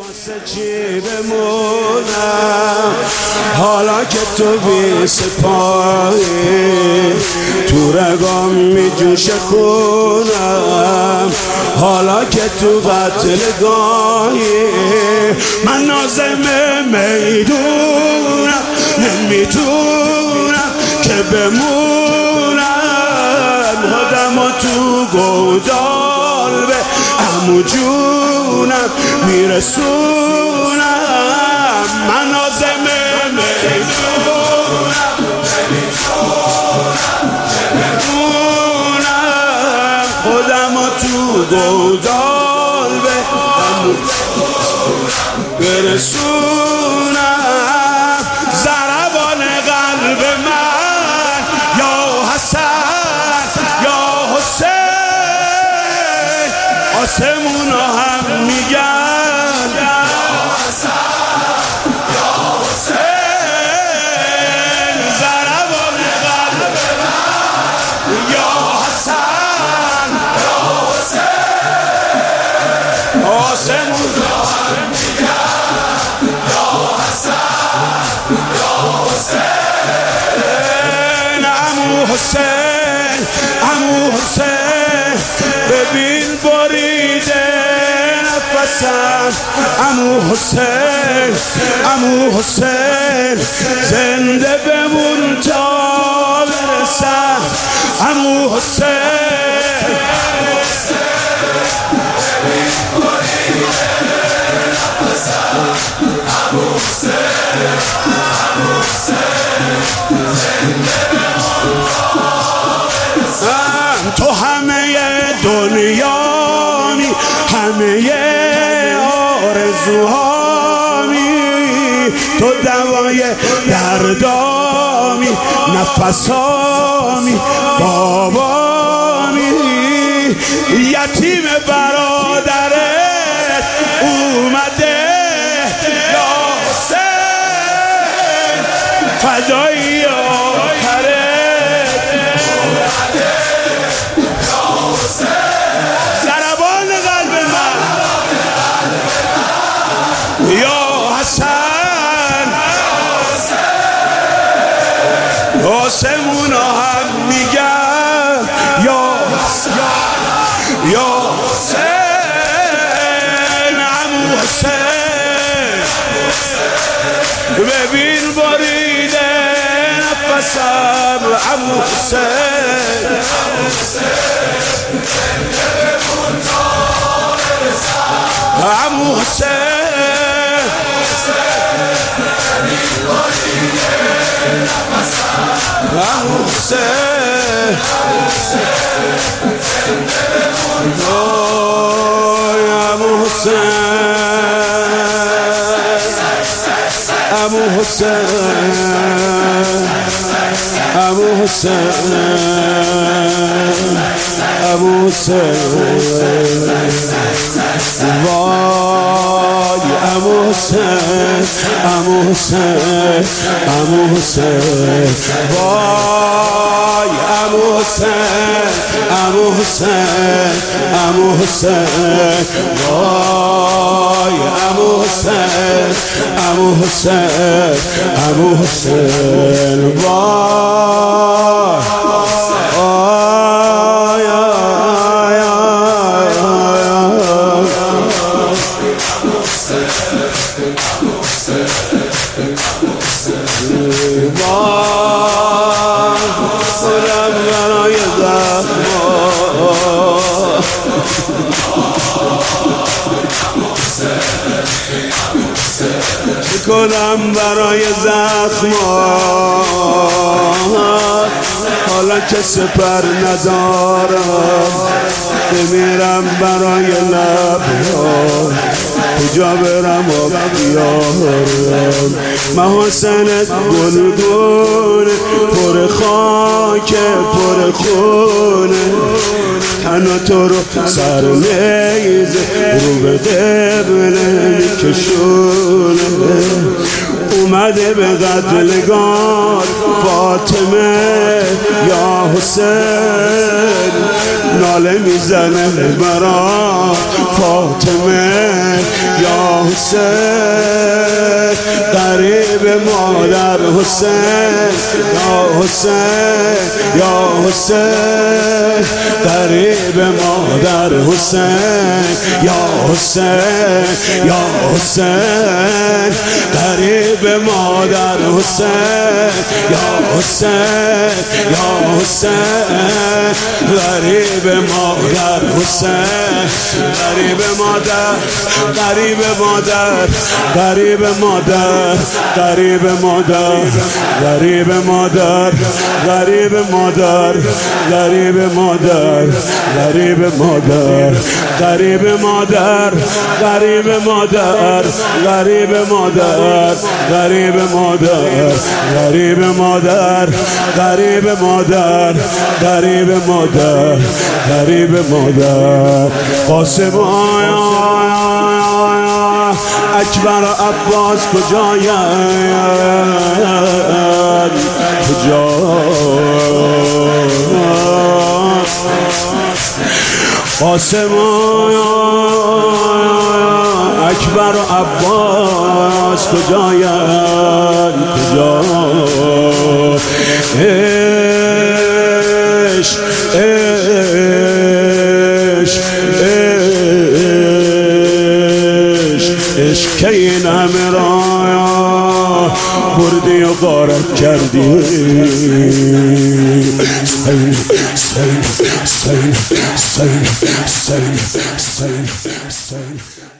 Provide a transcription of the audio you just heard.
واسه چی بمونم حالا که تو بی سپاهی تو رگام می جوش خونم حالا که تو قتل گاهی من نازم میدونم نمیتونم که بمونم خودم و تو گودال به عمو جونم میرسونم من نازم میدونم نمیتونم خودم و تو گودال به عمو برسونم ضربان قلب من یا حسن یا حسین آسمونا هم میگن یا حسن یا حسین ضربان قلب من یا حسن یا حسین آسمونا هم میگن یا حسن یا حسین عمو حسین عمو حسین ببین بریده نفسم عمو حسین عمو حسین زنده بمون تا برسم عمو حسین ببین بریده نفسم عمو حسین عمو حسین زنده بمون تا تو همه دنیامی همه آرزوهامی تو دوای دردامی نفسامی بابامی یتیم برادرت اومده یا حسین فدایی آخرت اومده یا حسین ضربان قلب من یا حسن آسمونا هم میگن یا حسین عمو حسین ببین بریده نفسم عمو حسین عمو حسین عمو حسین عمو حسین عمو حسین عمو حسین عمو حسین وای عمو حسین عمو حسین عمو حسین وای عمو حسین عمو حسین عمو حسین وای عمو حسین عمو حسین عمو حسین کنم برای زخمات حالا که سپر ندارم بمیرم برای لبها کجا برم و بیارم محاسنت گلگونه پر خاک پر خونه تنها تو رو سر نیزه رو به قبله میکشونه اومده به قتلگاه فاطمه یا حسین ناله میزنه برا فاطمه یا حسین غریب مادر حسین یا حسین یا حسین غریب مادر حسین یا حسین یا حسین غریب مادر حسین یا حسین یا حسین غریب مادر حسین غریب مادر غریب مادر غریب مادر غریب مادر غریب مادر غریب مادر غریب مادر غریب مادر غریب مادر غریب مادر غریب مادر غریب مادر غریب مادر غریب مادر غریب مادر غریب مادر قاسم اکبر و عباس کجایند کجا قاسم اکبر و عباس کجایند کجا عشق عشق عشق که این همه را بردی و غارت کردی سین سین سین سین سین سین سین